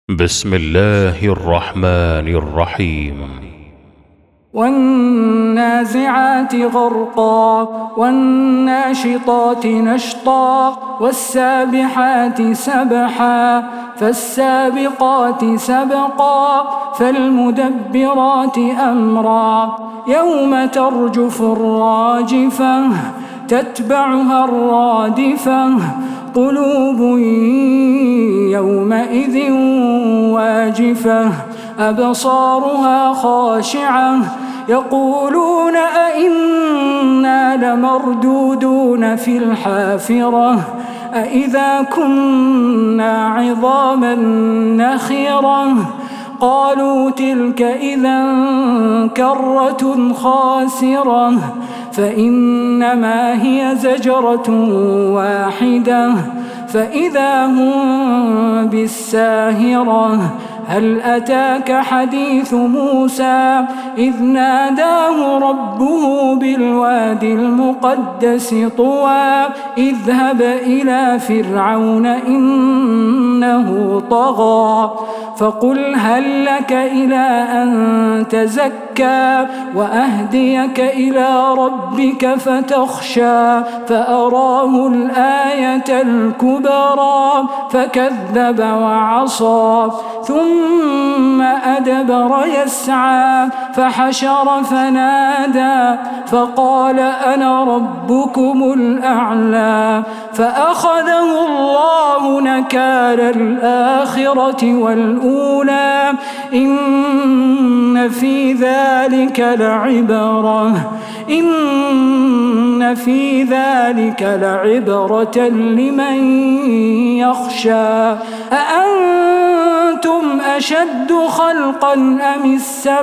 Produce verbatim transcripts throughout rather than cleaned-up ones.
بسم الله الرحمن الرحيم. والنازعات غرقا والناشطات نشطا والسابحات سبحا فالسابقات سبقا فالمدبرات أمرا يوم ترجف الراجفة تتبعها الرادفة قلوب يومئذ واجفة أبصارها خاشعة يقولون أئنا لمردودون في الحافرة أئذا كنا عظاما نخرة قالوا تلك إذا كرة خاسرة فإنما هي زجرة واحدة فإذا هم بالساهرة هل أتاك حديث موسى إذ ناداه ربه بالوادي المقدس طوى اذهب إلى فرعون إنه طغى فقل هل لك إلى أن تزكى وأهديك إلى ربك فتخشى فأراه الآية الكبرى فكذب وعصى ثم أدبر يسعى فحشر فنادى فقال أنا ربكم الأعلى فأخذه الله نكال الآخرة والأولى إن في ذلك لعبرة إن في ذلك لعبرة لمن يخشى أأنتم أشد خلقا أم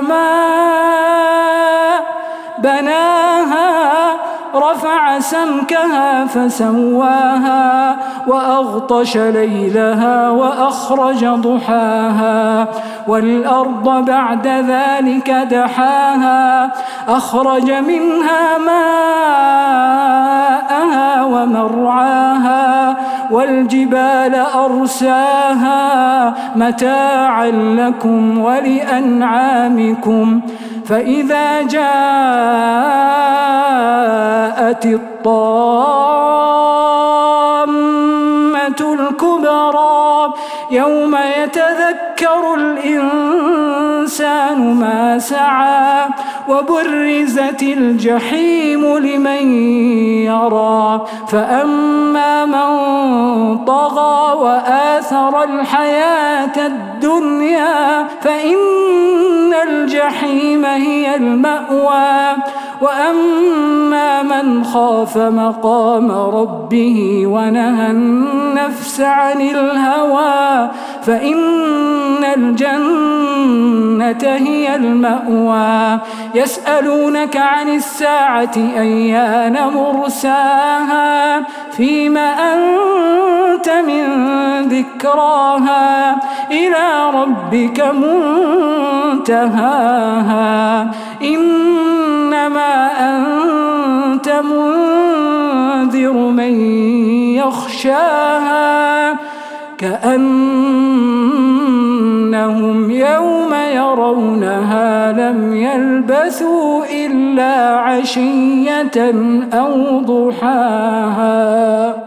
السماء بناها رفع سمكها فسواها وأغطش ليلها وأخرج ضحاها والأرض بعد ذلك دحاها أخرج منها ماءها ومرعاها والجبال أرساها متاعا لكم ولأنعامكم فإذا جاءت الطامة الكبرى يوم يتذكر الإنسان ما سعى وبرزت الجحيم لمن يرى فأما من طغى وآثر الحياة الدنيا فإن الجحيم هي المأوى وأما من خاف مقام ربه ونهى النفس عن الهوى فإن الجنة هي المأوى يسألونك عن الساعة أيان مرساها فيم أنت من ذكراها إلى ربك منتهاها إنما أنت منذر من يخشاها كأنهم يوم يرونها لم يلبثوا إلا عشية أو ضحاها.